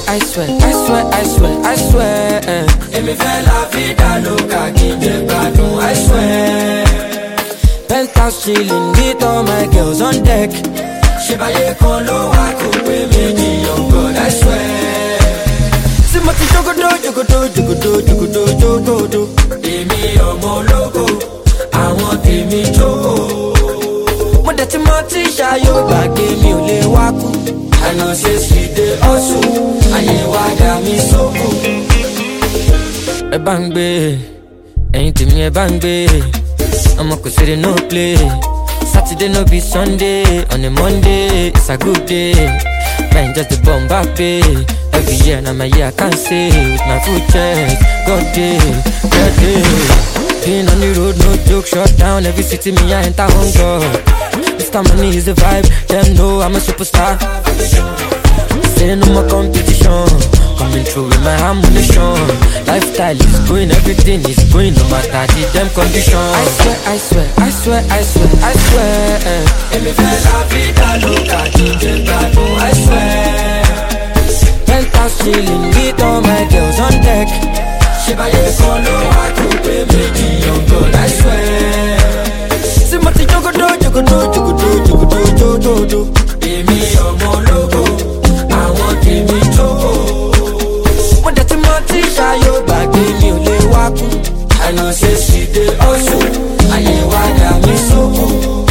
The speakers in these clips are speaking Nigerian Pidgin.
I swear, I swear, I swear, I swear. Èmi fẹ́ la vida loca kí n jẹ gbádùn, I swear. Penthouse chilling with all my girls on deck. Ṣé báyé kan ló wá kó pé méjì, oh God, I swear. See mo ti jogodo, jogodo, jogodo, jogodo, jogodo. Èmi ọmọ ológo, àwọn tèmi jókòó. Mo dẹ̀ ti mọ tí ṣayó gbàgbé mi ò lè wá kú. I know say she dey hustle, ayé wa dá mi sóko. Ẹ bá ń gbé, ẹ̀yin tèmi ẹ bá ń gbé. Ọmọ kò ṣeré no play. Saturday no be Sunday, on a Monday it's a good day. Man just the bomb back pay. Every year na my year I can't say. With my full chest, God day, God day. Being on the road, no joke, shut down every city me I enter home God. Mr. Money is the vibe, them know I'm a superstar. Say no more competition, coming through with my ammunition. Lifestyle is going, everything is going, no matter the damn condition. I swear, I swear, I swear, I swear, I swear. Èmi fẹ́ la vida loca kí n jẹ gbádùn, I swear. Penthouse chilling with all my girls on deck. Ṣé báyé kan ló wá kó pé méjì, oh God, I swear. See mo ti jogodo, jogodo, jogodo, jogodo, jogodo. Èmi ọmọ ológo, àwọn tèmi jókòó. Mo dẹ̀ ti mọ tí ṣayó gbàgbé mi ò lè wá kú. I know say she dey hustle, ayé wa dá mi sóko.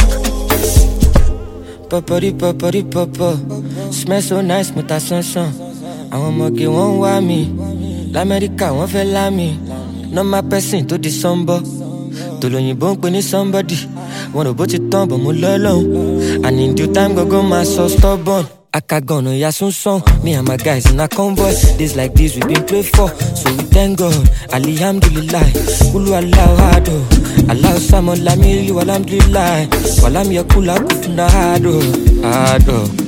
Popori popori popo, smell so nice mo ta sansan. Àwọn ọmọge wọ́n ń wá mi, l'Amẹ́ríkà wọ́n fẹ́ lá mi. Normal person tó di sanbọ, tòlóyìnbó ń pè ní somebody. Wọn ò bó ti tán bọ̀ mo lọ́lọ́hún. And in due time gogo ma so stubborn. Akagọ̀nà ya sunsan, me and my guys in a convoy. Days like this we been played for, so we thank God. Alhamdulillah, Kulu Allahu Hado. Allahu Samad Lamili Walhamdulillah. Walam yakula kufuna hado, hado.